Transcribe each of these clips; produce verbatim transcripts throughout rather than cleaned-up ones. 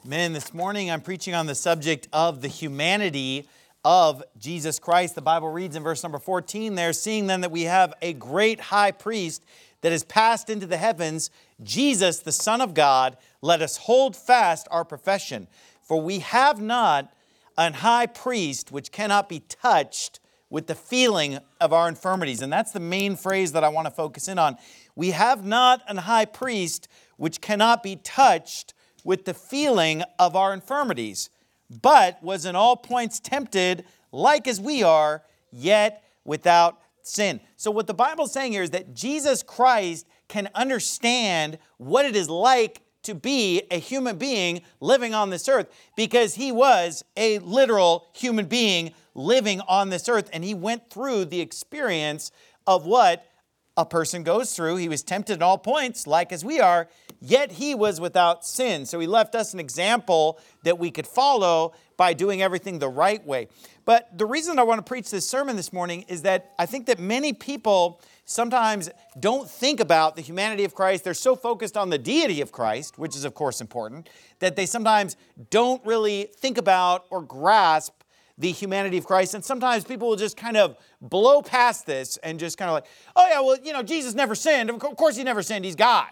Man, this morning I'm preaching on the subject of the humanity of Jesus Christ. The Bible reads in verse number fourteen there, seeing then that we have a great high priest that has passed into the heavens, Jesus, the Son of God, let us hold fast our profession. For we have not an high priest which cannot be touched with the feeling of our infirmities. And that's the main phrase that I want to focus in on. We have not an high priest which cannot be touched with the feeling of our infirmities, but was in all points tempted, like as we are, yet without sin. So what the Bible's saying here is that Jesus Christ can understand what it is like to be a human being living on this earth, because he was a literal human being living on this earth, and he went through the experience of what a person goes through. He was tempted at all points, like as we are, yet he was without sin. So he left us an example that we could follow by doing everything the right way. But the reason I want to preach this sermon this morning is that I think that many people sometimes don't think about the humanity of Christ. They're so focused on the deity of Christ, which is of course important, that they sometimes don't really think about or grasp the humanity of Christ. And sometimes people will just kind of blow past this and just kind of like, oh yeah, well, you know, Jesus never sinned. Of course he never sinned. He's God.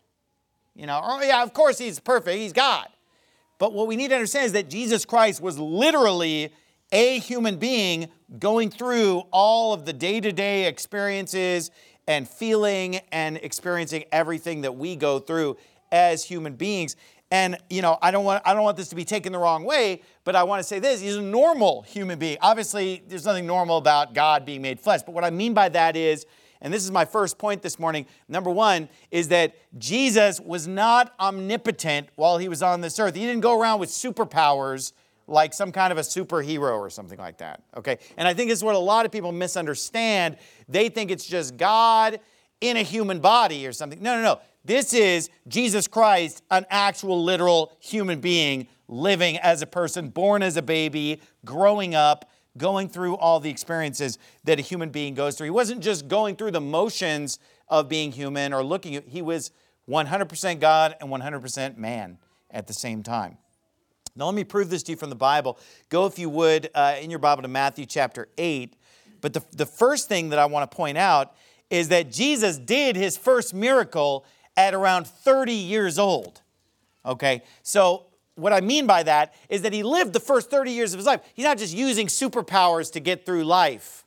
You know, oh yeah, of course he's perfect. He's God. But what we need to understand is that Jesus Christ was literally a human being going through all of the day-to-day experiences and feeling and experiencing everything that we go through as human beings. And, you know, I don't want I don't want this to be taken the wrong way, but I want to say this. He's a normal human being. Obviously, there's nothing normal about God being made flesh. But what I mean by that is, and this is my first point this morning, number one, is that Jesus was not omnipotent while he was on this earth. He didn't go around with superpowers like some kind of a superhero or something like that. Okay? And I think this is what a lot of people misunderstand. They think it's just God in a human body or something. No, no, no. This is Jesus Christ, an actual literal human being living as a person, born as a baby, growing up, going through all the experiences that a human being goes through. He wasn't just going through the motions of being human or looking. He was one hundred percent God and one hundred percent man at the same time. Now let me prove this to you from the Bible. Go, if you would, uh, in your Bible to Matthew chapter eight. But the, the first thing that I want to point out is that Jesus did his first miracle at around thirty years old. Okay, so what I mean by that is that he lived the first thirty years of his life. He's not just using superpowers to get through life.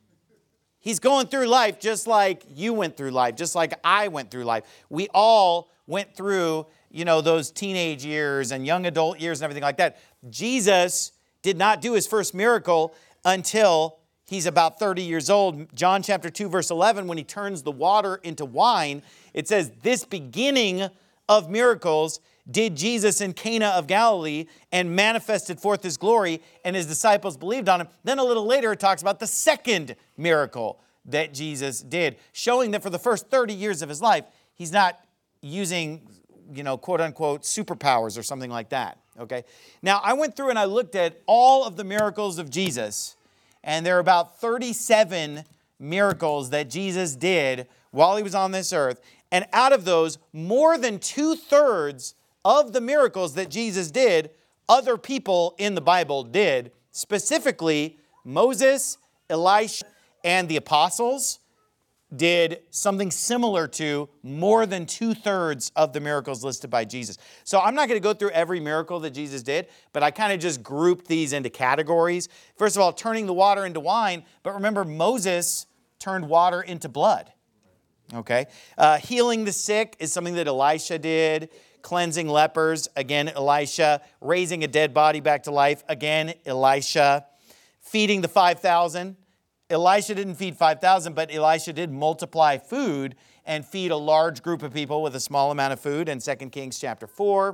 He's going through life just like you went through life, just like I went through life. We all went through, you know, those teenage years and young adult years and everything like that. Jesus did not do his first miracle until he's about thirty years old. John chapter two, verse eleven, when he turns the water into wine, it says, this beginning of miracles did Jesus in Cana of Galilee and manifested forth his glory, and his disciples believed on him. Then a little later, it talks about the second miracle that Jesus did, showing that for the first thirty years of his life, he's not using, you know, quote unquote, superpowers or something like that. Okay. Now, I went through and I looked at all of the miracles of Jesus, and there are about thirty-seven miracles that Jesus did while he was on this earth. And out of those, more than two-thirds of the miracles that Jesus did, other people in the Bible did. Specifically, Moses, Elisha, and the apostles did something similar to more than two-thirds of the miracles listed by Jesus. So I'm not going to go through every miracle that Jesus did, but I kind of just grouped these into categories. First of all, turning the water into wine. But remember, Moses turned water into blood. Okay? Uh, healing the sick is something that Elisha did. Cleansing lepers, again, Elisha. Raising a dead body back to life, again, Elisha. Feeding the five thousand. Elisha didn't feed five thousand, but Elisha did multiply food and feed a large group of people with a small amount of food in Second Kings chapter four.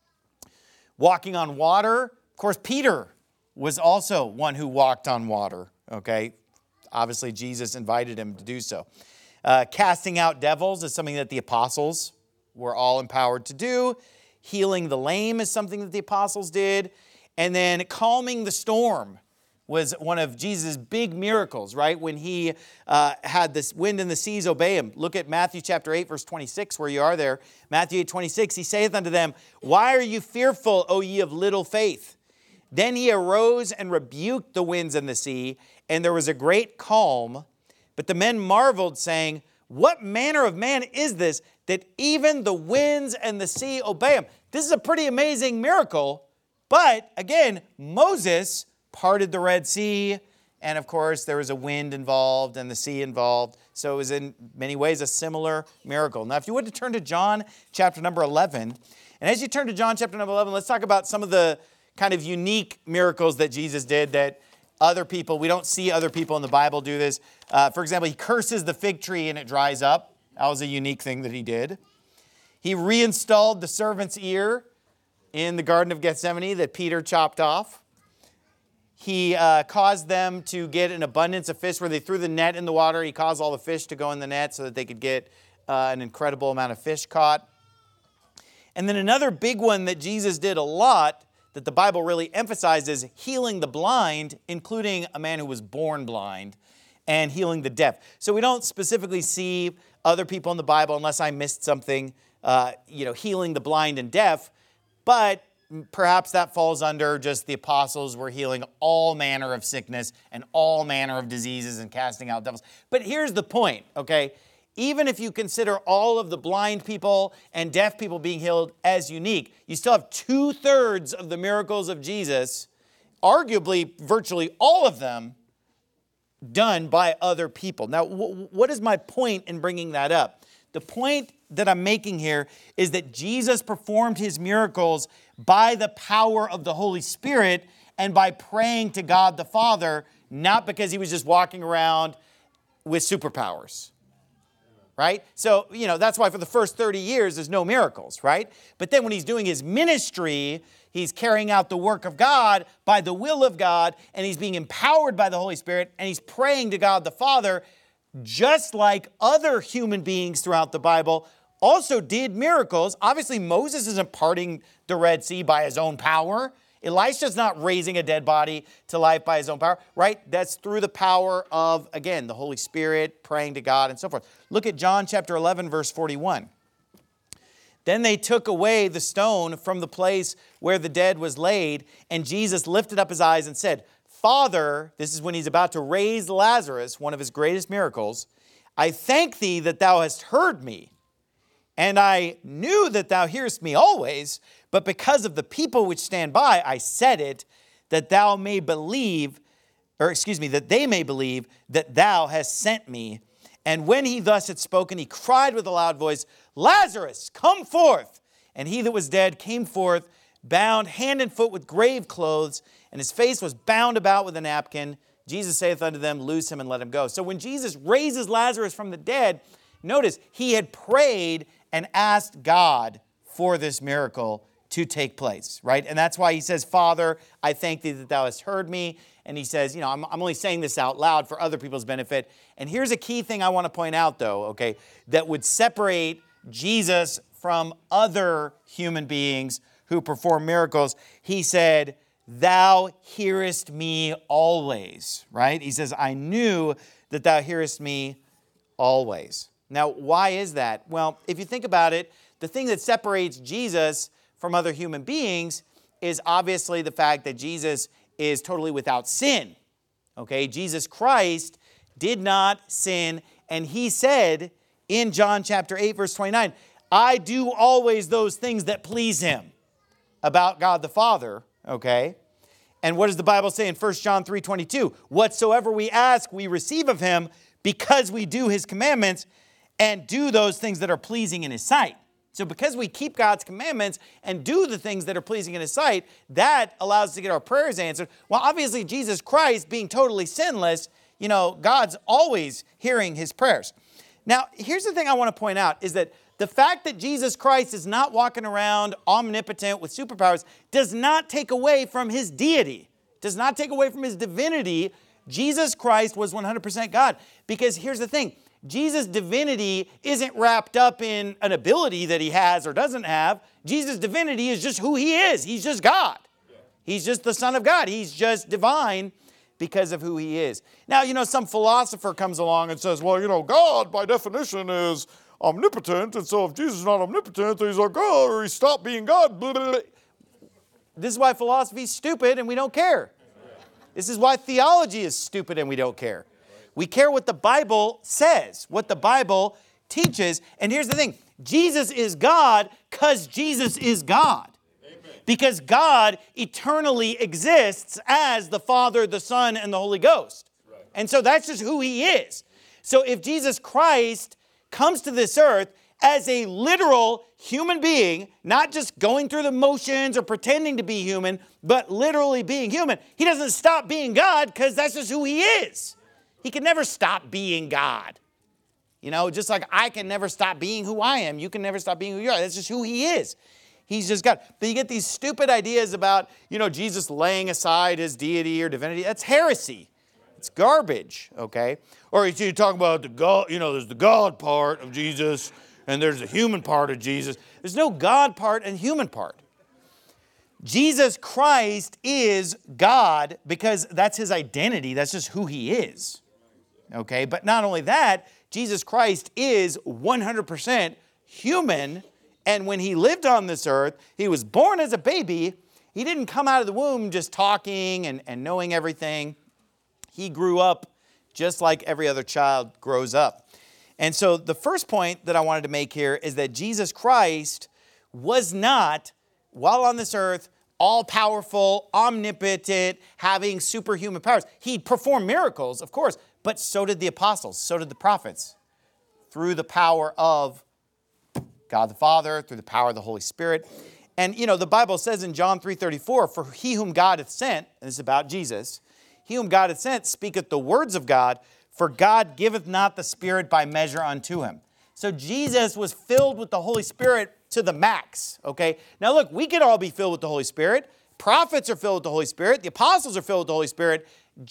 Walking on water. Of course, Peter was also one who walked on water. Okay? Obviously, Jesus invited him to do so. Uh, casting out devils is something that the apostles were all empowered to do. Healing the lame is something that the apostles did. And then calming the storm was one of Jesus' big miracles, right? When he uh, had this wind and the seas obey him. Look at Matthew chapter eight, verse twenty-six, where you are there. Matthew eight, twenty-six, he saith unto them, Why are you fearful, O ye of little faith? Then he arose and rebuked the winds and the sea, and there was a great calm. But the men marveled, saying, What manner of man is this, that even the winds and the sea obey him? This is a pretty amazing miracle. But again, Moses parted the Red Sea, and of course there was a wind involved and the sea involved. So it was in many ways a similar miracle. Now if you would to turn to John chapter number eleven, and as you turn to John chapter number eleven, let's talk about some of the kind of unique miracles that Jesus did that other people, we don't see other people in the Bible do this. Uh, for example, he curses the fig tree and it dries up. That was a unique thing that he did. He reinstalled the servant's ear in the Garden of Gethsemane that Peter chopped off. He uh, caused them to get an abundance of fish where they threw the net in the water. He caused all the fish to go in the net so that they could get uh, an incredible amount of fish caught. And then another big one that Jesus did a lot that the Bible really emphasizes, healing the blind, including a man who was born blind, and healing the deaf. So we don't specifically see other people in the Bible, unless I missed something, uh, you know, healing the blind and deaf, but perhaps that falls under just the apostles were healing all manner of sickness and all manner of diseases and casting out devils. But here's the point, okay? Even if you consider all of the blind people and deaf people being healed as unique, you still have two-thirds of the miracles of Jesus, arguably virtually all of them, done by other people. Now, w- what is my point in bringing that up? The point that I'm making here is that Jesus performed his miracles by the power of the Holy Spirit and by praying to God the Father, not because he was just walking around with superpowers. Right? So, you know, that's why for the first thirty years, there's no miracles, right? But then when he's doing his ministry, he's carrying out the work of God by the will of God, and he's being empowered by the Holy Spirit, and he's praying to God the Father, just like other human beings throughout the Bible also did miracles. Obviously, Moses isn't parting the Red Sea by his own power. Elisha's not raising a dead body to life by his own power, right? That's through the power of, again, the Holy Spirit, praying to God, and so forth. Look at John chapter eleven, verse forty-one. Then they took away the stone from the place where the dead was laid, and Jesus lifted up his eyes and said, Father, this is when he's about to raise Lazarus, one of his greatest miracles, I thank thee that thou hast heard me. And I knew that thou hearest me always, but because of the people which stand by, I said it, that thou may believe, or excuse me, that they may believe that thou hast sent me. And when he thus had spoken, he cried with a loud voice, Lazarus, come forth. And he that was dead came forth, bound hand and foot with grave clothes, and his face was bound about with a napkin. Jesus saith unto them, Loose him and let him go. So when Jesus raises Lazarus from the dead, notice he had prayed and asked God for this miracle to take place, right? And that's why he says, Father, I thank thee that thou hast heard me. And he says, you know, I'm, I'm only saying this out loud for other people's benefit. And here's a key thing I want to point out, though, okay, that would separate Jesus from other human beings who perform miracles. He said, thou hearest me always, right? He says, I knew that thou hearest me always. Now, why is that? Well, if you think about it, the thing that separates Jesus from other human beings is obviously the fact that Jesus is totally without sin. Okay, Jesus Christ did not sin, and he said in John chapter eight, verse twenty-nine, I do always those things that please him, about God the Father, okay? And what does the Bible say in First John three twenty-two? Whatsoever we ask, we receive of him, because we do his commandments and do those things that are pleasing in his sight. So because we keep God's commandments and do the things that are pleasing in his sight, that allows us to get our prayers answered. Well, obviously, Jesus Christ being totally sinless, you know, God's always hearing his prayers. Now, here's the thing I want to point out is that the fact that Jesus Christ is not walking around omnipotent with superpowers does not take away from his deity, does not take away from his divinity. Jesus Christ was one hundred percent God. Because here's the thing, Jesus' divinity isn't wrapped up in an ability that he has or doesn't have. Jesus' divinity is just who he is. He's just God. He's just the Son of God. He's just divine because of who he is. Now, you know, some philosopher comes along and says, well, you know, God by definition is omnipotent, and so if Jesus is not omnipotent, then he's like, God, or he stopped being God. Blah, blah, blah. This is why philosophy is stupid and we don't care. This is why theology is stupid and we don't care. We care what the Bible says, what the Bible teaches. And here's the thing. Jesus is God because Jesus is God. Amen. Because God eternally exists as the Father, the Son, and the Holy Ghost. Right. And so that's just who he is. So if Jesus Christ comes to this earth as a literal human being, not just going through the motions or pretending to be human, but literally being human, he doesn't stop being God because that's just who he is. He can never stop being God. You know, just like I can never stop being who I am, you can never stop being who you are. That's just who he is. He's just God. But you get these stupid ideas about, you know, Jesus laying aside his deity or divinity. That's heresy. It's garbage, okay? Or you talk about the God, you know, there's the God part of Jesus and there's the human part of Jesus. There's no God part and human part. Jesus Christ is God because that's his identity. That's just who he is, okay? But not only that, Jesus Christ is one hundred percent human, and when he lived on this earth, he was born as a baby. He didn't come out of the womb just talking and, and knowing everything. He grew up just like every other child grows up. And so the first point that I wanted to make here is that Jesus Christ was not, while on this earth, all-powerful, omnipotent, having superhuman powers. He performed miracles, of course, but so did the apostles, so did the prophets, through the power of God the Father, through the power of the Holy Spirit. And, you know, the Bible says in John three thirty-four, for he whom God hath sent, and this is about Jesus, he whom God hath sent speaketh the words of God, for God giveth not the Spirit by measure unto him. So Jesus was filled with the Holy Spirit to the max, okay? Now look, we can all be filled with the Holy Spirit. Prophets are filled with the Holy Spirit. The apostles are filled with the Holy Spirit.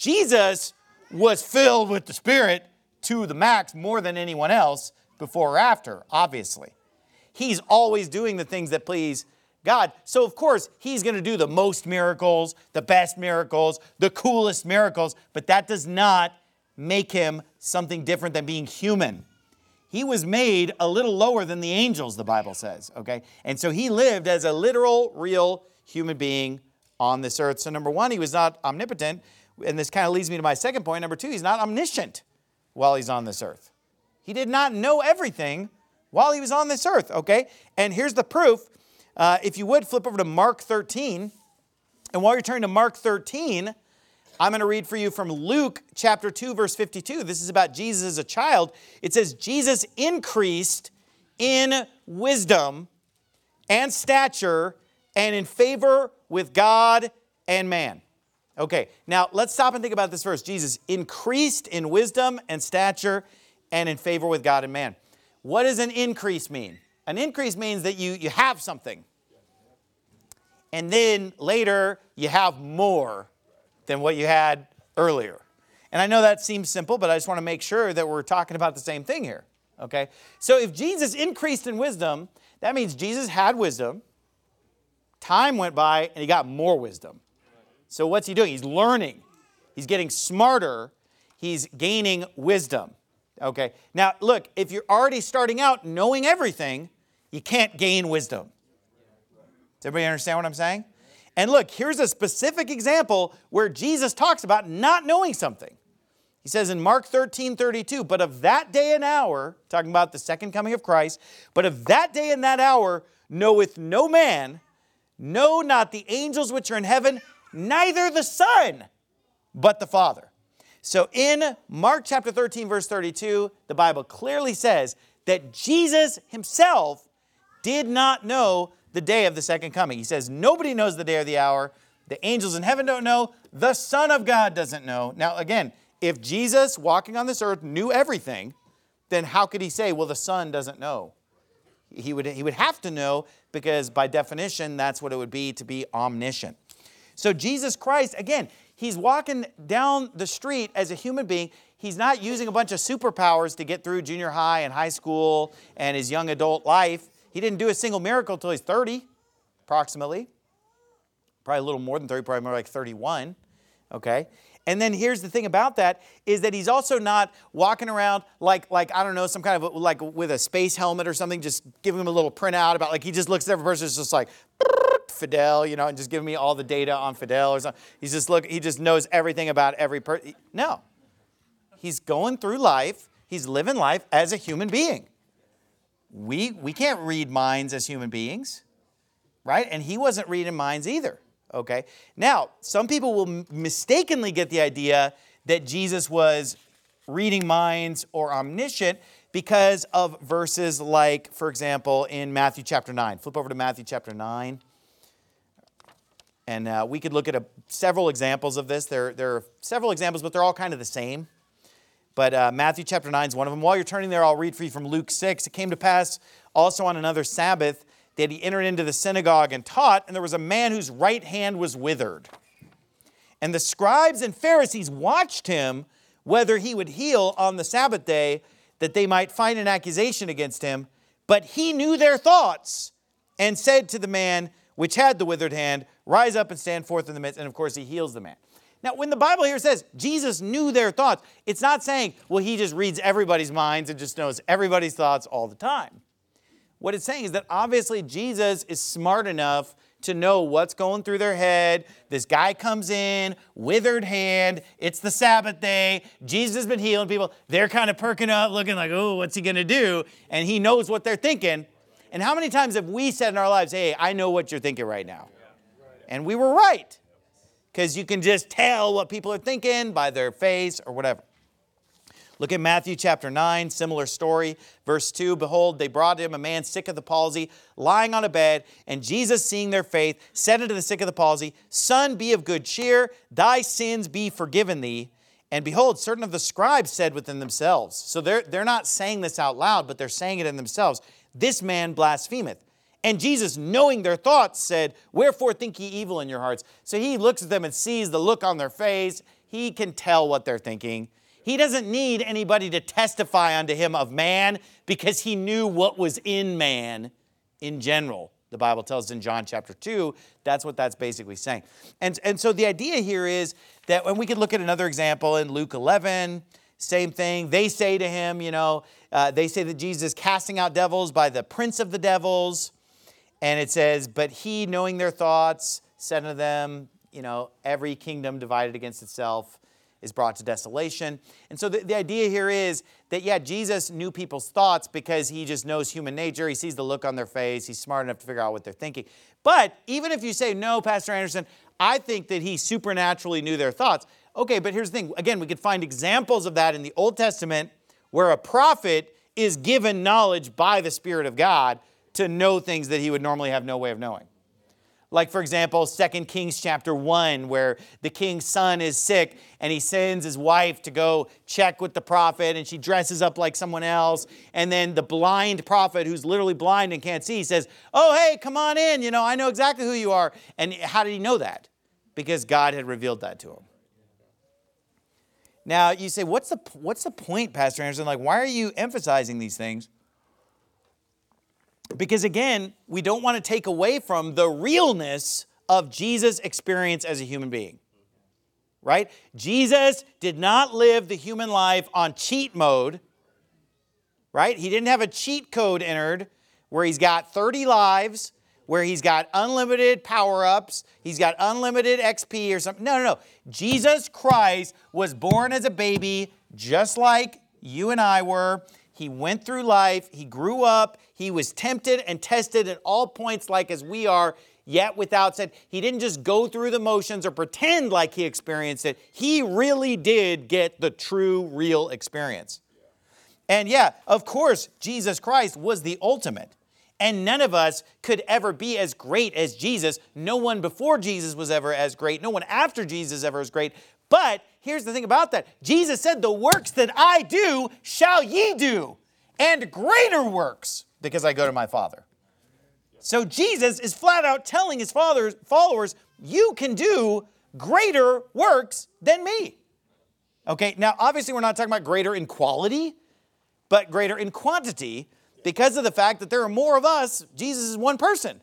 Jesus was filled with the Spirit to the max more than anyone else before or after, obviously. He's always doing the things that please God. So of course, he's going to do the most miracles, the best miracles, the coolest miracles, but that does not make him something different than being human. He was made a little lower than the angels, the Bible says, okay? And so he lived as a literal, real human being on this earth. So number one, he was not omnipotent. And this kind of leads me to my second point. Number two, he's not omniscient while he's on this earth. He did not know everything while he was on this earth, okay? And here's the proof. Uh, if you would, flip over to Mark thirteen. And while you're turning to Mark thirteen, I'm going to read for you from Luke chapter two, verse fifty-two. This is about Jesus as a child. It says, Jesus increased in wisdom and stature and in favor with God and man. Okay, now let's stop and think about this verse. Jesus increased in wisdom and stature and in favor with God and man. What does an increase mean? An increase means that you, you have something. And then later you have more than what you had earlier. And I know that seems simple, but I just want to make sure that we're talking about the same thing here. Okay? So if Jesus increased in wisdom, that means Jesus had wisdom. Time went by and he got more wisdom. So what's he doing? He's learning. He's getting smarter. He's gaining wisdom. Okay? Now, look, if you're already starting out knowing everything, you can't gain wisdom. Does everybody understand what I'm saying? And look, here's a specific example where Jesus talks about not knowing something. He says in Mark thirteen thirty-two, but of that day and hour, talking about the second coming of Christ, but of that day and that hour knoweth no man, no, not the angels which are in heaven, neither the Son, but the Father. So in Mark chapter thirteen, verse thirty-two, the Bible clearly says that Jesus himself did not know the day of the second coming. He says nobody knows the day or the hour. The angels in heaven don't know. The Son of God doesn't know. Now again, if Jesus walking on this earth knew everything, then how could he say, well, the Son doesn't know? He would, he would have to know because by definition, that's what it would be to be omniscient. So Jesus Christ, again, he's walking down the street as a human being. He's not using a bunch of superpowers to get through junior high and high school and his young adult life. He didn't do a single miracle until he's thirty, approximately. Probably a little more than thirty, probably more like thirty-one. Okay? And then here's the thing about that is that he's also not walking around like, like I don't know, some kind of like with a space helmet or something, just giving him a little printout about like he just looks at every person, it's just like Fidel, you know, and just giving me all the data on Fidel or something. He's just look, he just knows everything about every person. No, he's going through life. He's living life as a human being. We we can't read minds as human beings, right? And he wasn't reading minds either. Okay. Now, some people will mistakenly get the idea that Jesus was reading minds or omniscient because of verses like, for example, in Matthew chapter nine. Flip over to Matthew chapter nine. And uh, we could look at a, several examples of this. There, there are several examples, but they're all kind of the same. But uh, Matthew chapter nine is one of them. While you're turning there, I'll read for you from Luke six. It came to pass also on another Sabbath that he entered into the synagogue and taught, and there was a man whose right hand was withered. And the scribes and Pharisees watched him whether he would heal on the Sabbath day, that they might find an accusation against him. But he knew their thoughts and said to the man which had the withered hand, rise up and stand forth in the midst. And of course, he heals the man. Now, when the Bible here says Jesus knew their thoughts, it's not saying, well, he just reads everybody's minds and just knows everybody's thoughts all the time. What it's saying is that obviously Jesus is smart enough to know what's going through their head. This guy comes in, withered hand. It's the Sabbath day. Jesus has been healing people. They're kind of perking up, looking like, oh, what's he going to do? And he knows what they're thinking. And how many times have we said in our lives, hey, I know what you're thinking right now. And we were right. Because you can just tell what people are thinking by their face or whatever. Look at Matthew chapter nine, similar story. Verse two, behold, they brought him a man sick of the palsy, lying on a bed. And Jesus, seeing their faith, said unto the sick of the palsy, Son, be of good cheer, thy sins be forgiven thee. And behold, certain of the scribes said within themselves. So they're, they're not saying this out loud, but they're saying it in themselves. This man blasphemeth. And Jesus, knowing their thoughts, said, Wherefore think ye evil in your hearts? So he looks at them and sees the look on their face. He can tell what they're thinking. He doesn't need anybody to testify unto him of man because he knew what was in man in general. The Bible tells us in John chapter two, that's what that's basically saying. And, and so the idea here is that when we could look at another example in Luke eleven, same thing. They say to him, you know, uh, they say that Jesus is casting out devils by the prince of the devils. And it says, but he, knowing their thoughts, said unto them, you know, every kingdom divided against itself is brought to desolation. And so the, the idea here is that, yeah, Jesus knew people's thoughts because he just knows human nature. He sees the look on their face. He's smart enough to figure out what they're thinking. But even if you say, no, Pastor Anderson, I think that he supernaturally knew their thoughts. Okay, but here's the thing. Again, we could find examples of that in the Old Testament where a prophet is given knowledge by the Spirit of God to know things that he would normally have no way of knowing. Like, for example, Second Kings chapter one, where the king's son is sick and he sends his wife to go check with the prophet and she dresses up like someone else. And then the blind prophet, who's literally blind and can't see, says, oh, hey, come on in. You know, I know exactly who you are. And how did he know that? Because God had revealed that to him. Now, you say, what's the, what's the point, Pastor Anderson? Like, why are you emphasizing these things? Because again, we don't want to take away from the realness of Jesus' experience as a human being. Right? Jesus did not live the human life on cheat mode. Right? He didn't have a cheat code entered where he's got thirty lives, where he's got unlimited power-ups, he's got unlimited X P or something. No, no, no. Jesus Christ was born as a baby just like you and I were. He went through life, he grew up, he was tempted and tested at all points like as we are, yet without sin. He didn't just go through the motions or pretend like he experienced it. He really did get the true, real experience. And yeah, of course, Jesus Christ was the ultimate. And none of us could ever be as great as Jesus. No one before Jesus was ever as great. No one after Jesus ever was great. But here's the thing about that. Jesus said, the works that I do shall ye do, and greater works, because I go to my Father. So Jesus is flat out telling his father's followers, you can do greater works than me. Okay, now obviously we're not talking about greater in quality, but greater in quantity, because of the fact that there are more of us. Jesus is one person.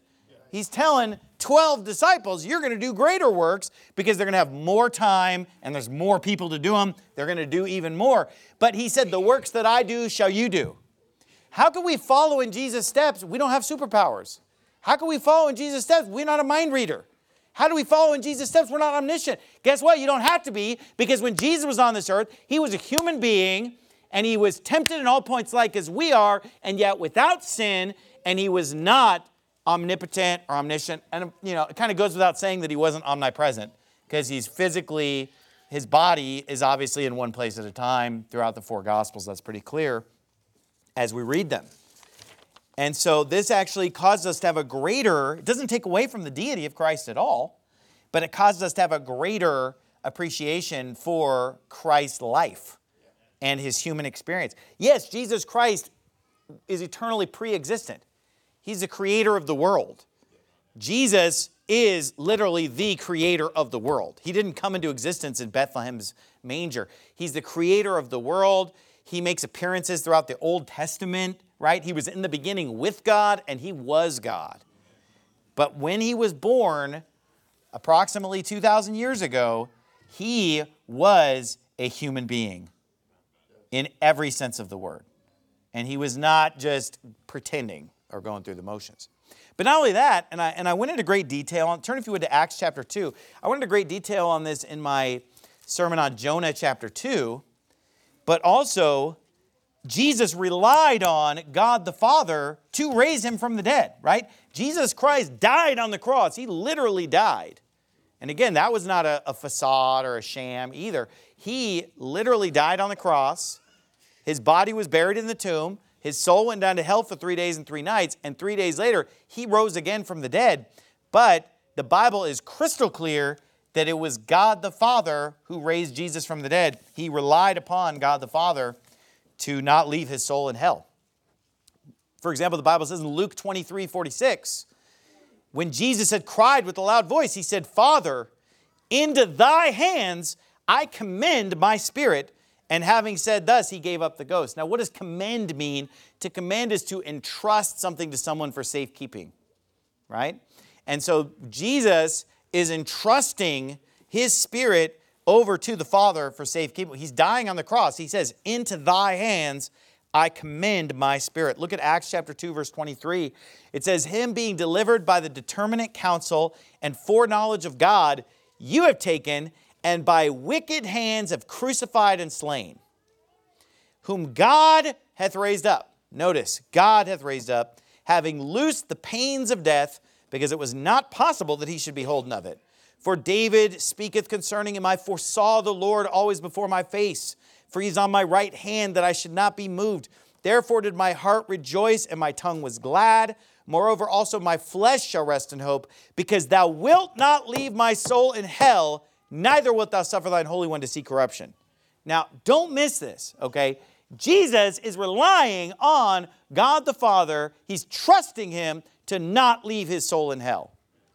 He's telling twelve disciples, you're going to do greater works because they're going to have more time and there's more people to do them. They're going to do even more. But he said, the works that I do shall you do. How can we follow in Jesus' steps? We don't have superpowers. How can we follow in Jesus' steps? We're not a mind reader. How do we follow in Jesus' steps? We're not omniscient. Guess what? You don't have to be, because when Jesus was on this earth, he was a human being and he was tempted in all points like as we are, and yet without sin, and he was not omnipotent or omniscient. And, you know, it kind of goes without saying that he wasn't omnipresent, because he's physically, his body is obviously in one place at a time throughout the four Gospels. That's pretty clear as we read them. And so this actually causes us to have a greater, it doesn't take away from the deity of Christ at all, but it causes us to have a greater appreciation for Christ's life and his human experience. Yes, Jesus Christ is eternally pre-existent. He's the creator of the world. Jesus is literally the creator of the world. He didn't come into existence in Bethlehem's manger. He's the creator of the world. He makes appearances throughout the Old Testament, right? He was in the beginning with God, and he was God. But when he was born, approximately two thousand years ago, he was a human being in every sense of the word. And he was not just pretending or going through the motions. But not only that, and I, and I went into great detail on, turn if you would to Acts chapter two. I went into great detail on this in my sermon on Jonah chapter two. But also, Jesus relied on God the Father to raise him from the dead, right? Jesus Christ died on the cross. He literally died. And again, that was not a, a facade or a sham either. He literally died on the cross. His body was buried in the tomb. His soul went down to hell for three days and three nights. And three days later, he rose again from the dead. But the Bible is crystal clear that it was God the Father who raised Jesus from the dead. He relied upon God the Father to not leave his soul in hell. For example, the Bible says in Luke twenty-three forty-six, when Jesus had cried with a loud voice, he said, Father, into thy hands I commend my spirit. And having said thus, he gave up the ghost. Now, what does commend mean? To commend is to entrust something to someone for safekeeping, right? And so Jesus is entrusting his spirit over to the Father for safekeeping. He's dying on the cross. He says, into thy hands I commend my spirit. Look at Acts chapter two, verse twenty-three. It says, him being delivered by the determinate counsel and foreknowledge of God, you have taken and by wicked hands have crucified and slain, whom God hath raised up. Notice, God hath raised up, having loosed the pains of death, because it was not possible that he should be holden of it. For David speaketh concerning him, I foresaw the Lord always before my face, for he is on my right hand, that I should not be moved. Therefore did my heart rejoice, and my tongue was glad. Moreover, also my flesh shall rest in hope, because thou wilt not leave my soul in hell, neither wilt thou suffer thine Holy One to see corruption. Now, don't miss this, okay? Jesus is relying on God the Father. He's trusting him to not leave his soul in hell,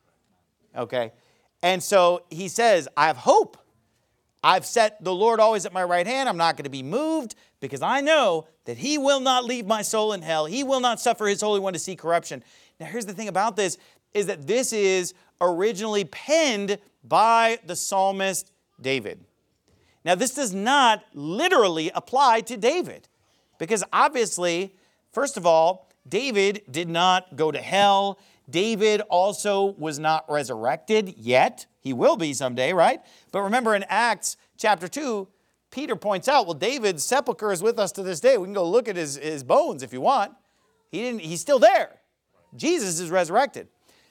okay? And so he says, I have hope. I've set the Lord always at my right hand. I'm not going to be moved, because I know that he will not leave my soul in hell. He will not suffer his Holy One to see corruption. Now, here's the thing about this, is that this is originally penned by the psalmist David. Now, this does not literally apply to David, because obviously, first of all, David did not go to hell. David also was not resurrected yet. He will be someday, right? But remember in Acts chapter two, Peter points out, well, David's sepulcher is with us to this day. We can go look at his, his bones if you want. He didn't, he's still there. Jesus is resurrected.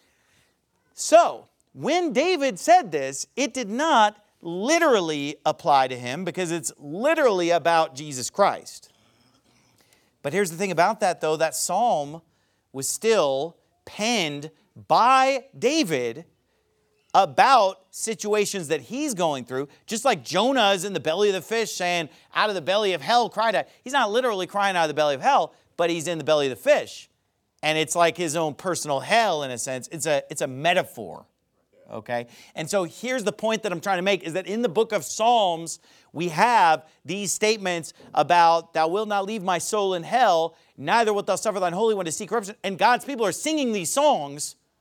So, when David said this, it did not literally apply to him, because it's literally about Jesus Christ. But here's the thing about that, though. That psalm was still penned by David about situations that he's going through, just like Jonah is in the belly of the fish saying, out of the belly of hell cried out. He's not literally crying out of the belly of hell, but he's in the belly of the fish. And it's like his own personal hell in a sense. It's a, it's a metaphor. Okay? And so here's the point that I'm trying to make, is that in the book of Psalms, we have these statements about, thou wilt not leave my soul in hell, neither wilt thou suffer thine Holy One to see corruption. And God's people are singing these songs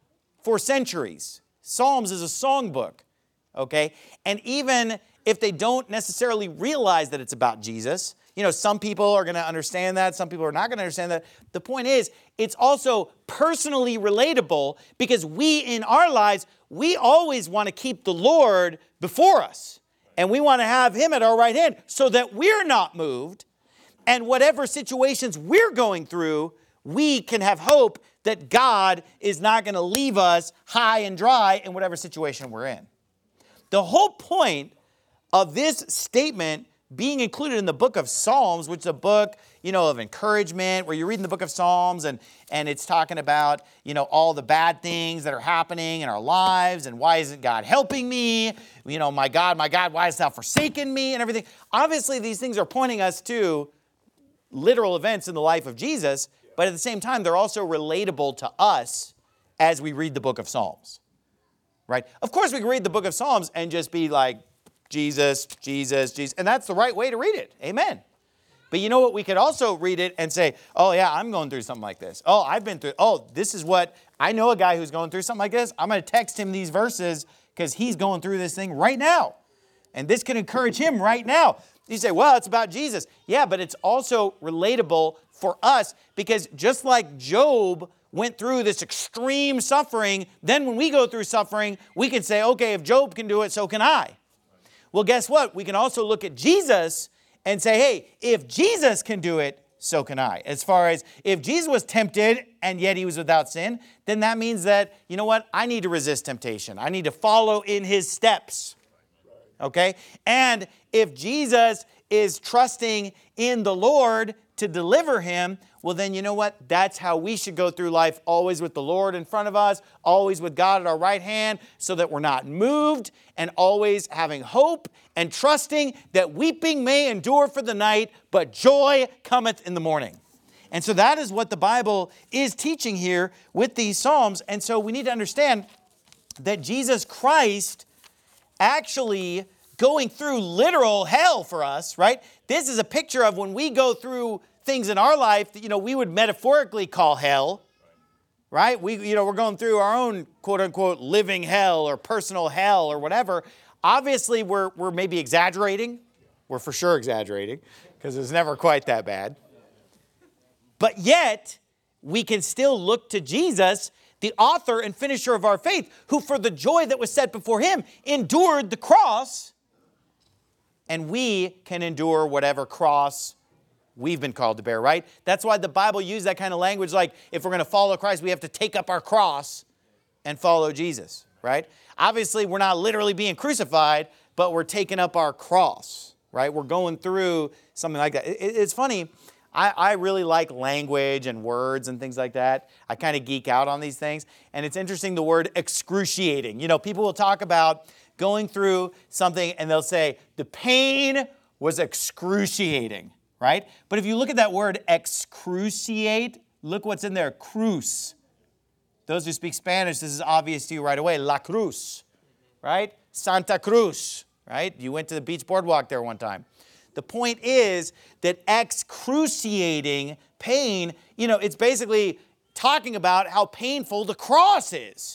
for centuries. Psalms is a songbook, okay? And even if they don't necessarily realize that it's about Jesus, you know, some people are going to understand that, some people are not going to understand that. The point is, it's also personally relatable because we, in our lives, we always want to keep the Lord before us. And we want to have Him at our right hand so that we're not moved. And whatever situations we're going through, we can have hope that God is not going to leave us high and dry in whatever situation we're in. The whole point of this statement being included in the book of Psalms, which is a book, you know, of encouragement, where you're reading the book of Psalms and, and it's talking about, you know, all the bad things that are happening in our lives and why isn't God helping me? You know, my God, my God, why has Thou forsaken me and everything? Obviously, these things are pointing us to literal events in the life of Jesus, but at the same time, they're also relatable to us as we read the book of Psalms, right? Of course, we can read the book of Psalms and just be like, Jesus, Jesus, Jesus. And that's the right way to read it. Amen. But you know what? We could also read it and say, oh, yeah, I'm going through something like this. Oh, I've been through, oh, this is what, I know a guy who's going through something like this. I'm going to text him these verses because he's going through this thing right now. And this can encourage him right now. You say, well, it's about Jesus. Yeah, but it's also relatable for us because just like Job went through this extreme suffering, then when we go through suffering, we can say, okay, if Job can do it, so can I. Well, guess what? We can also look at Jesus and say, hey, if Jesus can do it, so can I. As far as if Jesus was tempted and yet He was without sin, then that means that, you know what? I need to resist temptation. I need to follow in His steps. Okay? And if Jesus is trusting in the Lord to deliver him, well then, you know what? That's how we should go through life, always with the Lord in front of us, always with God at our right hand, so that we're not moved, and always having hope and trusting that weeping may endure for the night, but joy cometh in the morning. And so that is what the Bible is teaching here with these Psalms. And so we need to understand that Jesus Christ actually going through literal hell for us, right? This is a picture of when we go through things in our life that, you know, we would metaphorically call hell, right? We, you know, we're going through our own quote unquote living hell or personal hell or whatever. Obviously, we're, we're maybe exaggerating. We're for sure exaggerating because it's never quite that bad. But yet, we can still look to Jesus, the author and finisher of our faith, who for the joy that was set before Him endured the cross. And we can endure whatever cross we've been called to bear, right? That's why the Bible uses that kind of language, like if we're going to follow Christ, we have to take up our cross and follow Jesus, right? Obviously, we're not literally being crucified, but we're taking up our cross, right? We're going through something like that. It's funny. I, I really like language and words and things like that. I kind of geek out on these things. And it's interesting, the word excruciating. You know, people will talk about going through something and they'll say, the pain was excruciating, right? But if you look at that word excruciate, look what's in there, cruz. Those who speak Spanish, this is obvious to you right away, La Cruz, right? Santa Cruz, right? You went to the beach boardwalk there one time. The point is that excruciating pain, you know, it's basically talking about how painful the cross is.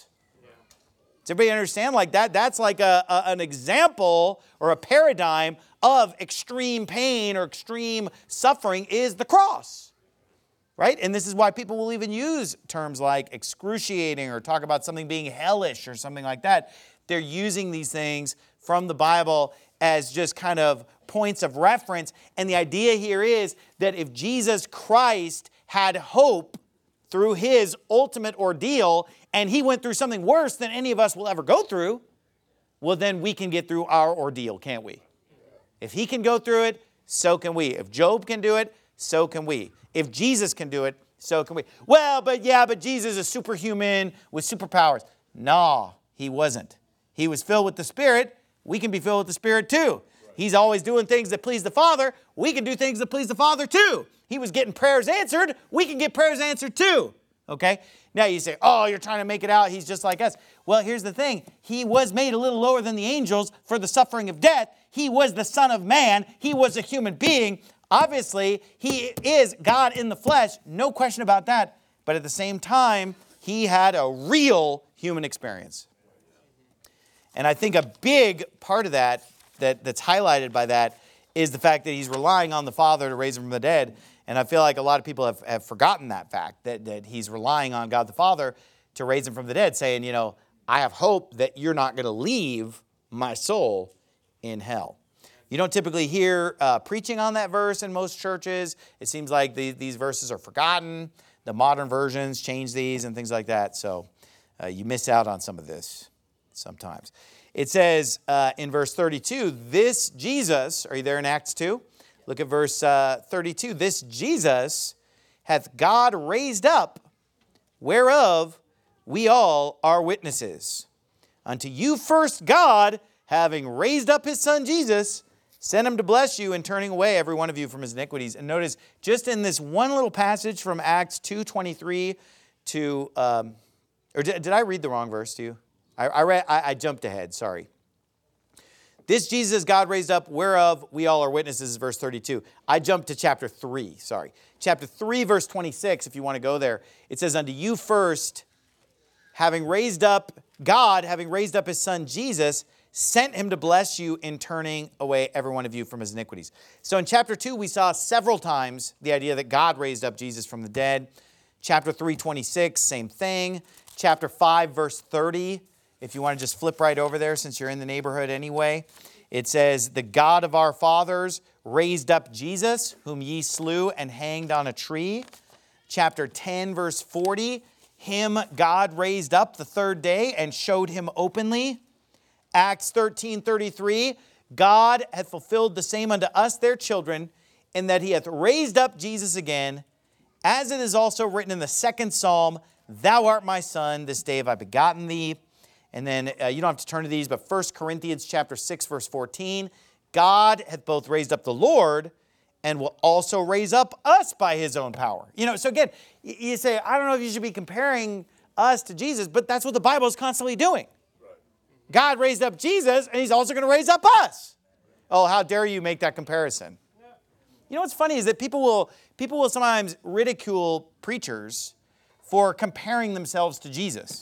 Does everybody understand? Like that, that's like a, a, an example or a paradigm of extreme pain or extreme suffering is the cross, right? And this is why people will even use terms like excruciating or talk about something being hellish or something like that. They're using these things from the Bible as just kind of points of reference. And the idea here is that if Jesus Christ had hope through His ultimate ordeal, and He went through something worse than any of us will ever go through, well, then we can get through our ordeal, can't we? If He can go through it, so can we. If Job can do it, so can we. If Jesus can do it, so can we. Well, but yeah, but Jesus is superhuman with superpowers. No, He wasn't. He was filled with the Spirit. We can be filled with the Spirit too. He's always doing things that please the Father. We can do things that please the Father too. He was getting prayers answered. We can get prayers answered too. Okay? Now you say, oh, you're trying to make it out. He's just like us. Well, here's the thing. He was made a little lower than the angels for the suffering of death. He was the Son of Man. He was a human being. Obviously, He is God in the flesh. No question about that. But at the same time, He had a real human experience. And I think a big part of that, that that's highlighted by that is the fact that he's relying on the Father to raise him from the dead. And I feel like a lot of people have, have forgotten that fact, that, that he's relying on God the Father to raise him from the dead, saying, you know, I have hope that you're not going to leave my soul in hell. You don't typically hear uh, preaching on that verse in most churches. It seems like the, these verses are forgotten. The modern versions change these and things like that. So uh, you miss out on some of this sometimes. It says uh, in verse thirty-two, this Jesus, are you there in Acts two? Look at verse uh, thirty-two. This Jesus hath God raised up, whereof we all are witnesses. Unto you first God, having raised up his Son Jesus, sent him to bless you and turning away every one of you from his iniquities. And notice, just in this one little passage from Acts two twenty-three to, um, or did, did I read the wrong verse to you? I, I, read, I, I jumped ahead, sorry. This Jesus God raised up, whereof we all are witnesses, verse thirty-two. I jumped to chapter three, sorry. Chapter three, verse twenty-six, if you want to go there. It says, unto you first, having raised up, God, having raised up his Son Jesus, sent him to bless you in turning away every one of you from his iniquities. So in chapter two, we saw several times the idea that God raised up Jesus from the dead. Chapter three, twenty-six, same thing. Chapter five, verse thirty, if you want to just flip right over there since you're in the neighborhood anyway. It says, the God of our fathers raised up Jesus, whom ye slew and hanged on a tree. Chapter ten, verse forty, him God raised up the third day and showed him openly. Acts thirteen, thirty-three, God hath fulfilled the same unto us, their children, in that he hath raised up Jesus again, as it is also written in the second psalm, thou art my son, this day have I begotten thee. And then uh, you don't have to turn to these, but First Corinthians chapter six, verse fourteen, God hath both raised up the Lord and will also raise up us by his own power. You know, so again, you say, I don't know if you should be comparing us to Jesus, but that's what the Bible is constantly doing. God raised up Jesus, and he's also going to raise up us. Oh, how dare you make that comparison? You know what's funny is that people will, people will sometimes ridicule preachers for comparing themselves to Jesus.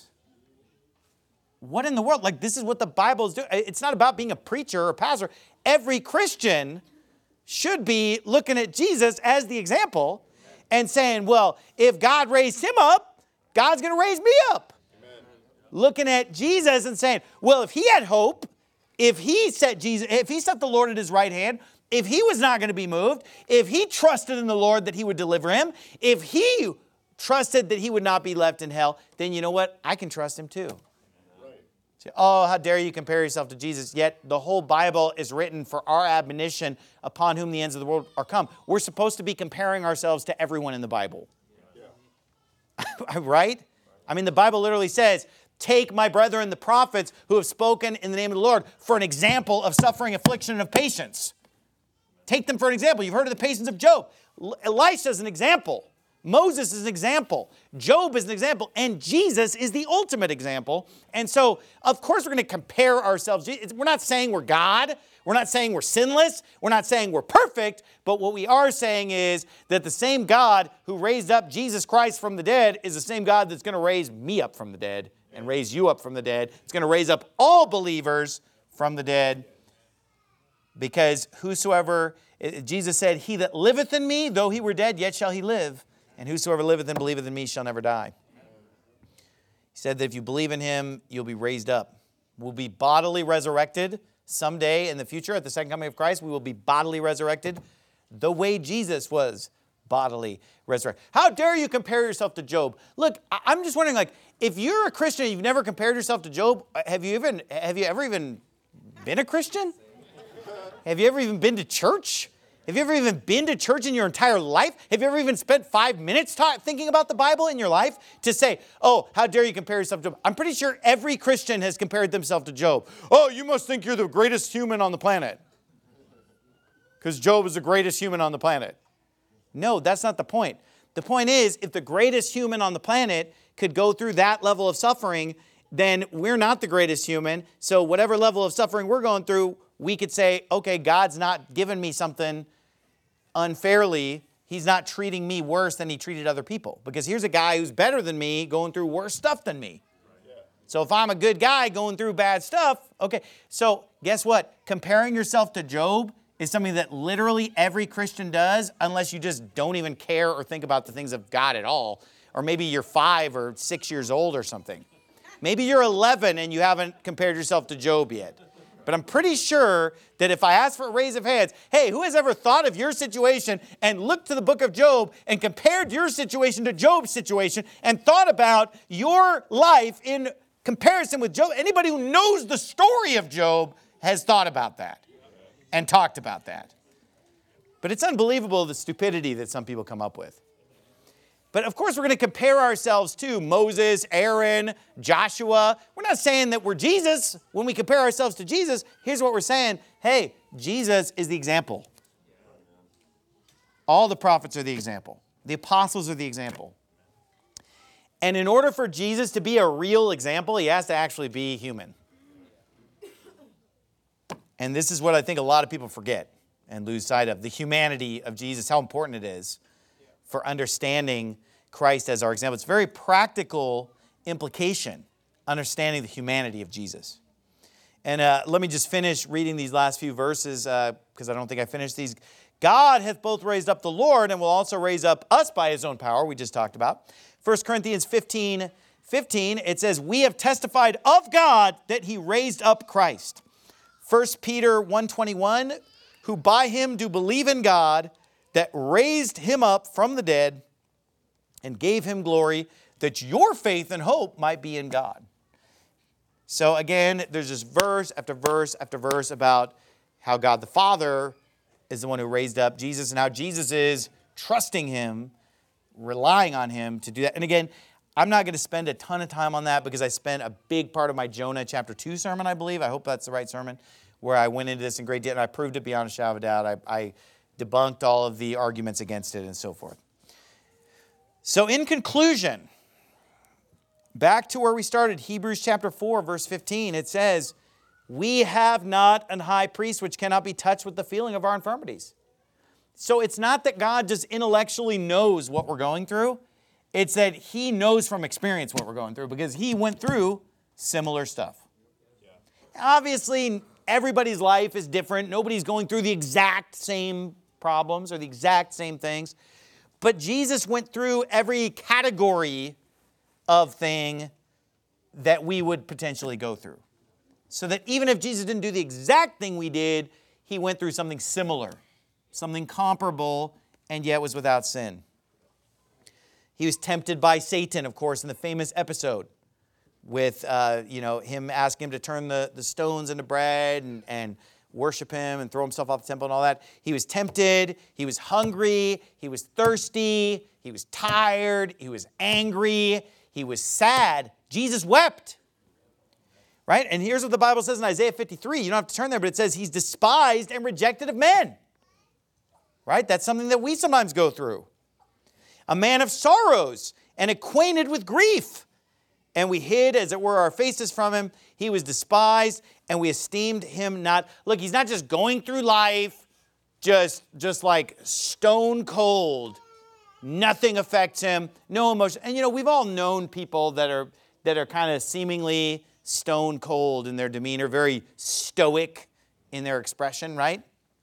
What in the world? Like, this is what the Bible is doing. It's not about being a preacher or a pastor. Every Christian should be looking at Jesus as the example and saying, well, if God raised him up, God's going to raise me up. Looking at Jesus and saying, well, if he had hope, if he set Jesus, if he set the Lord at his right hand, if he was not going to be moved, if he trusted in the Lord that he would deliver him, if he trusted that he would not be left in hell, then you know what? I can trust him too. Right. Say, oh, how dare you compare yourself to Jesus? Yet the whole Bible is written for our admonition, upon whom the ends of the world are come. We're supposed to be comparing ourselves to everyone in the Bible. Yeah. Right? I mean, the Bible literally says, take my brethren, the prophets, who have spoken in the name of the Lord, for an example of suffering, affliction, and of patience. Take them for an example. You've heard of the patience of Job. Elisha is an example. Moses is an example. Job is an example. And Jesus is the ultimate example. And so, of course, we're going to compare ourselves. We're not saying we're God. We're not saying we're sinless. We're not saying we're perfect. But what we are saying is that the same God who raised up Jesus Christ from the dead is the same God that's going to raise me up from the dead and raise you up from the dead. It's going to raise up all believers from the dead. Because whosoever, Jesus said, he that liveth in me, though he were dead, yet shall he live. And whosoever liveth and believeth in me shall never die. He said that if you believe in him, you'll be raised up. We'll be bodily resurrected someday in the future. At the second coming of Christ, we will be bodily resurrected the way Jesus was bodily resurrected. How dare you compare yourself to Job? Look, I'm just wondering, like, if you're a Christian and you've never compared yourself to Job, have you even have you ever even been a Christian? Have you ever even been to church? Have you ever even been to church in your entire life? Have you ever even spent five minutes ta- thinking about the Bible in your life to say, oh, how dare you compare yourself to Job? I'm pretty sure every Christian has compared themselves to Job. Oh, you must think you're the greatest human on the planet because Job is the greatest human on the planet. No, that's not the point. The point is, if the greatest human on the planet could go through that level of suffering, then we're not the greatest human. So whatever level of suffering we're going through, we could say, okay, God's not giving me something unfairly. He's not treating me worse than he treated other people. Because here's a guy who's better than me going through worse stuff than me. So if I'm a good guy going through bad stuff, okay. So guess what? Comparing yourself to Job is something that literally every Christian does, unless you just don't even care or think about the things of God at all. Or maybe you're five or six years old or something. Maybe you're eleven and you haven't compared yourself to Job yet. But I'm pretty sure that if I ask for a raise of hands, hey, who has ever thought of your situation and looked to the book of Job and compared your situation to Job's situation and thought about your life in comparison with Job? Anybody who knows the story of Job has thought about that and talked about that. But it's unbelievable the stupidity that some people come up with. But of course, we're going to compare ourselves to Moses, Aaron, Joshua. We're not saying that we're Jesus. When we compare ourselves to Jesus, here's what we're saying. Hey, Jesus is the example. All the prophets are the example. The apostles are the example. And in order for Jesus to be a real example, he has to actually be human. And this is what I think a lot of people forget and lose sight of. The humanity of Jesus, how important it is for understanding Christ as our example. It's a very practical implication, understanding the humanity of Jesus. And uh, let me just finish reading these last few verses because uh, I don't think I finished these. God hath both raised up the Lord and will also raise up us by his own power, we just talked about. First Corinthians fifteen, fifteen, it says, we have testified of God that he raised up Christ. First Peter one twenty-one, who by him do believe in God, that raised him up from the dead and gave him glory, that your faith and hope might be in God. So again, there's this verse after verse after verse about how God the Father is the one who raised up Jesus and how Jesus is trusting him, relying on him to do that. And again, I'm not going to spend a ton of time on that because I spent a big part of my Jonah chapter two sermon, I believe. I hope that's the right sermon, where I went into this in great detail and I proved it beyond a shadow of a doubt. I, I debunked all of the arguments against it and so forth. So in conclusion, back to where we started, Hebrews chapter four, verse fifteen, it says, we have not an high priest which cannot be touched with the feeling of our infirmities. So it's not that God just intellectually knows what we're going through. It's that he knows from experience what we're going through because he went through similar stuff. Yeah. Obviously, everybody's life is different. Nobody's going through the exact same problems or the exact same things. But Jesus went through every category of thing that we would potentially go through. So that even if Jesus didn't do the exact thing we did, he went through something similar, something comparable, and yet was without sin. He was tempted by Satan, of course, in the famous episode with uh, you know, him asking him to turn the, the stones into bread and, and worship him and throw himself off the temple and all that. He was tempted. He was hungry. He was thirsty. He was tired. He was angry. He was sad. Jesus wept. Right? And here's what the Bible says in Isaiah fifty-three. You don't have to turn there, but it says he's despised and rejected of men. Right? That's something that we sometimes go through. A man of sorrows and acquainted with grief. And we hid, as it were, our faces from him. He was despised, and we esteemed him not. Look, he's not just going through life, just, just like stone cold. Nothing affects him. No emotion. And, you know, we've all known people that are, that are kind of seemingly stone cold in their demeanor, very stoic in their expression, right?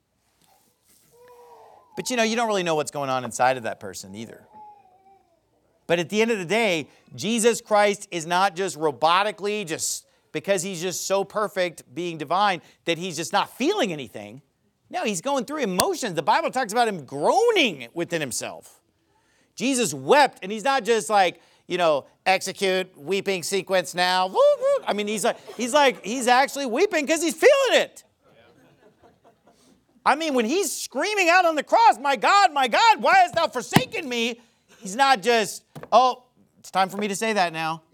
But, you know, you don't really know what's going on inside of that person either. But at the end of the day, Jesus Christ is not just robotically, just because he's just so perfect being divine, that he's just not feeling anything. No, he's going through emotions. The Bible talks about him groaning within himself. Jesus wept, and he's not just like, you know, execute weeping sequence now. I mean, he's like, he's like, he's actually weeping because he's feeling it. I mean, when he's screaming out on the cross, my God, my God, why hast thou forsaken me? He's not just, oh, it's time for me to say that now.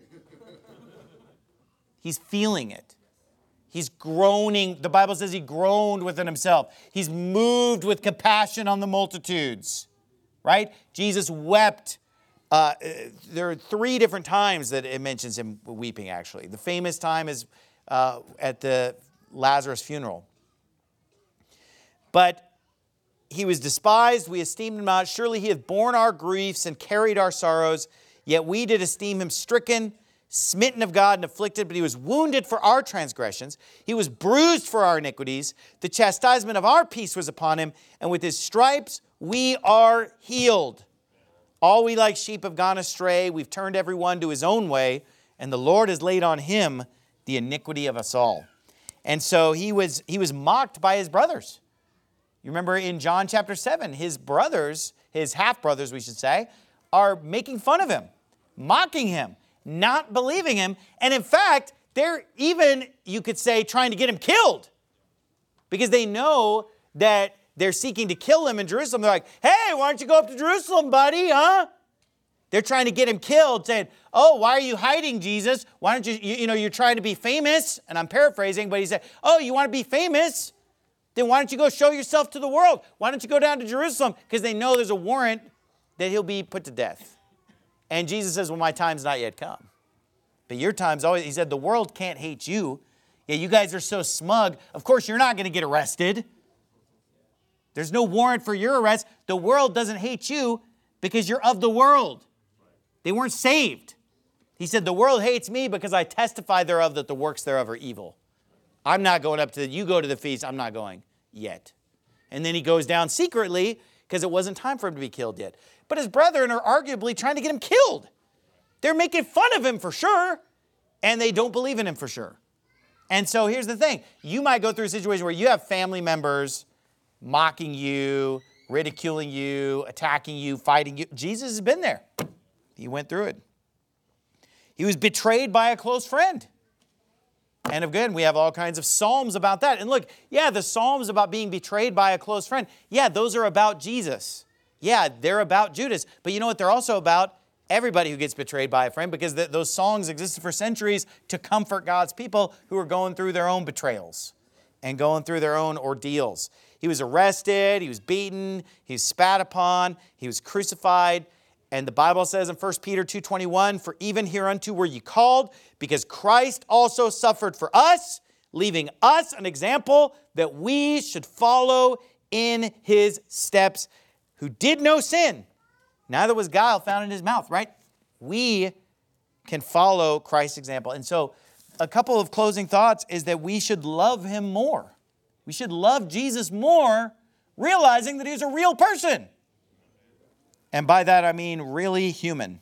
He's feeling it. He's groaning. The Bible says he groaned within himself. He's moved with compassion on the multitudes, right? Jesus wept. Uh, there are three different times that it mentions him weeping, actually. The famous time is uh, at the Lazarus funeral. But he was despised, we esteemed him not. Surely he hath borne our griefs and carried our sorrows. Yet we did esteem him stricken, smitten of God and afflicted, but he was wounded for our transgressions. He was bruised for our iniquities. The chastisement of our peace was upon him, and with his stripes we are healed. All we like sheep have gone astray. We've turned everyone to his own way, and the Lord has laid on him the iniquity of us all. And so he was, he was mocked by his brothers. You remember in John chapter seven, his brothers, his half-brothers we should say, are making fun of him, mocking him, not believing him. And in fact, they're even, you could say, trying to get him killed. Because they know that they're seeking to kill him in Jerusalem. They're like, hey, why don't you go up to Jerusalem, buddy, huh? They're trying to get him killed, saying, oh, why are you hiding, Jesus? Why don't you, you, you know, you're trying to be famous. And I'm paraphrasing, but he said, oh, you want to be famous? Then why don't you go show yourself to the world? Why don't you go down to Jerusalem? Because they know there's a warrant that he'll be put to death. And Jesus says, well, my time's not yet come. But your time's always, he said, the world can't hate you. Yeah, you guys are so smug. Of course, you're not going to get arrested. There's no warrant for your arrest. The world doesn't hate you because you're of the world. They weren't saved. He said, the world hates me because I testify thereof that the works thereof are evil. I'm not going up to, you go to the feast, I'm not going yet. And then he goes down secretly because it wasn't time for him to be killed yet. But his brethren are arguably trying to get him killed. They're making fun of him for sure, and they don't believe in him for sure. And so here's the thing. You might go through a situation where you have family members mocking you, ridiculing you, attacking you, fighting you. Jesus has been there. He went through it. He was betrayed by a close friend. And again, we have all kinds of psalms about that. And look, yeah, the psalms about being betrayed by a close friend, yeah, those are about Jesus. Yeah, they're about Judas. But you know what? They're also about everybody who gets betrayed by a friend, because th- those songs existed for centuries to comfort God's people who are going through their own betrayals and going through their own ordeals. He was arrested, he was beaten, he was spat upon, he was crucified. And the Bible says in First Peter two twenty-one, for even hereunto were ye called, because Christ also suffered for us, leaving us an example that we should follow in his steps, who did no sin, neither was guile found in his mouth, right? We can follow Christ's example. And so a couple of closing thoughts is that we should love him more. We should love Jesus more, realizing that he's a real person. And by that I mean really human.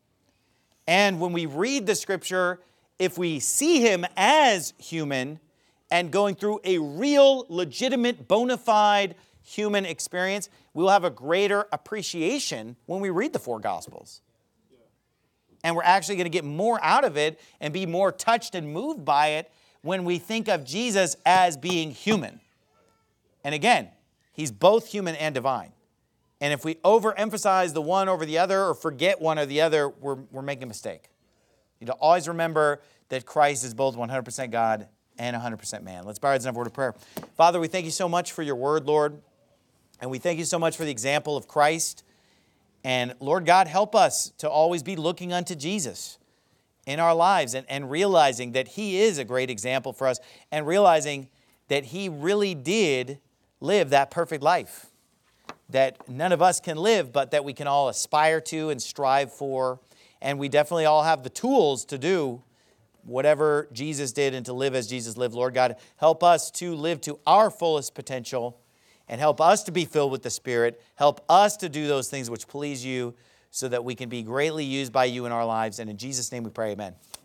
And when we read the scripture, if we see him as human and going through a real, legitimate, bona fide human experience, we'll have a greater appreciation when we read the four Gospels. And we're actually going to get more out of it and be more touched and moved by it when we think of Jesus as being human. And again, he's both human and divine. And if we overemphasize the one over the other or forget one or the other, we're, we're making a mistake. You know, always remember that Christ is both one hundred percent God and one hundred percent man. Let's bow our heads and have a word of prayer. Father, we thank you so much for your word, Lord. And we thank you so much for the example of Christ. And Lord God, help us to always be looking unto Jesus in our lives and, and realizing that he is a great example for us, and realizing that he really did live that perfect life that none of us can live, but that we can all aspire to and strive for. And we definitely all have the tools to do whatever Jesus did and to live as Jesus lived. Lord God, help us to live to our fullest potential, and help us to be filled with the Spirit. Help us to do those things which please you, so that we can be greatly used by you in our lives. And in Jesus' name we pray, amen.